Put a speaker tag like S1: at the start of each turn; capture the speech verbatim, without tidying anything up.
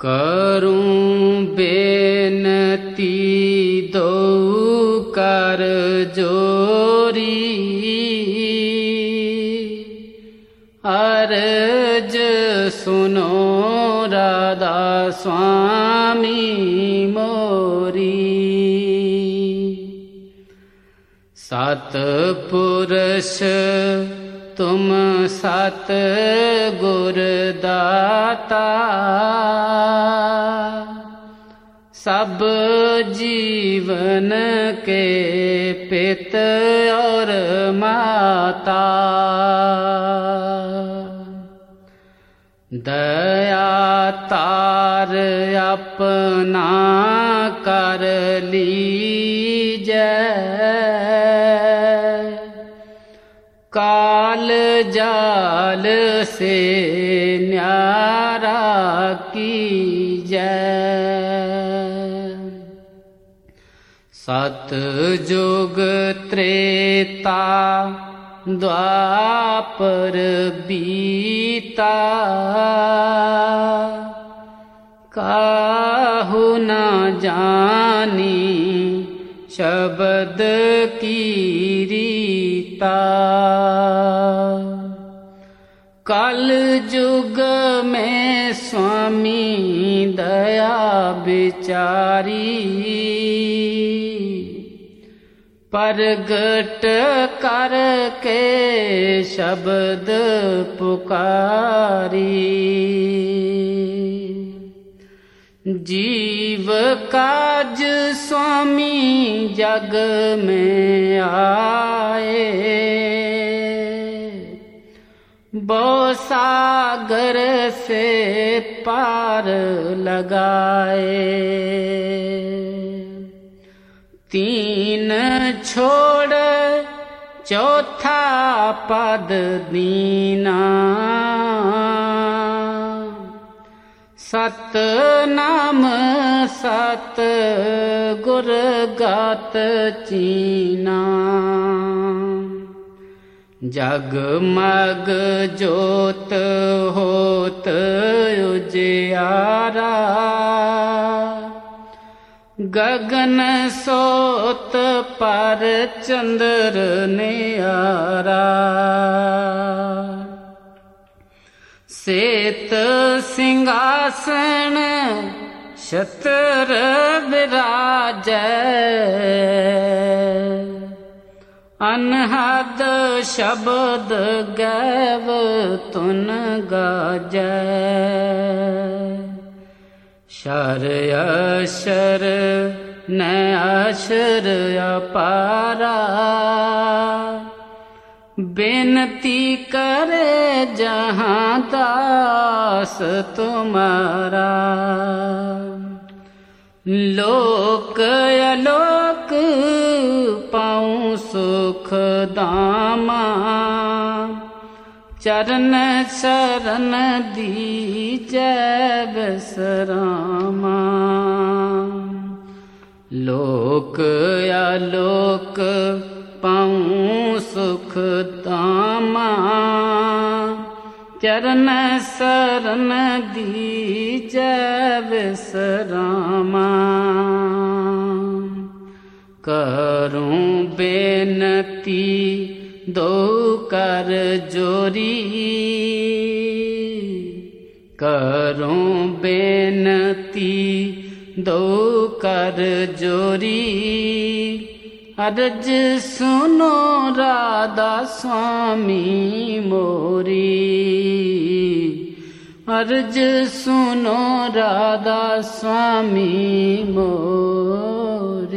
S1: करूं बेनती दो कर जोरी, अर्ज सुनो राधा स्वामी मोरी। सत पुरुष तुम सत गुर दाता, सब जीवन के पित और माता। दया तार अपना कर लीजै, काल जाल से न्यारा कीजै। सतयुग त्रेता द्वापर बीता, काहू न जानी शब्द की रीता। कल युग में स्वामी दया बिचारी, प्रगट करके शब्द पुकारी। जीव काज स्वामी जग में आए, बो सागर से पार लगाए। तीन छोड़ चौथा पद दीना, सत नाम सत गुर गात चीना। जगमग जोत होत उजियारा, गगन सोत पर चंद्र न्यारा। श्वेत सिंहासन छत्र विराजै, अनहद शब्द गैव तुन गाजै। शर अशर न अशर अपारा, बेनती करे जहाँ दास तुम्हारा। लोक अलोक पाऊं सुख दामा, चरण शरण दीजै विश्रामा। लोक अलोक पाऊं सुख दामा, चरण शरण दीजै विश्रामा। करूं बेनती दो कर जोरी, करूं बेनती दो कर जोरी। अर्ज सुनो राधा स्वामी मोरी, अर्ज सुनो राधा स्वामी मोरी।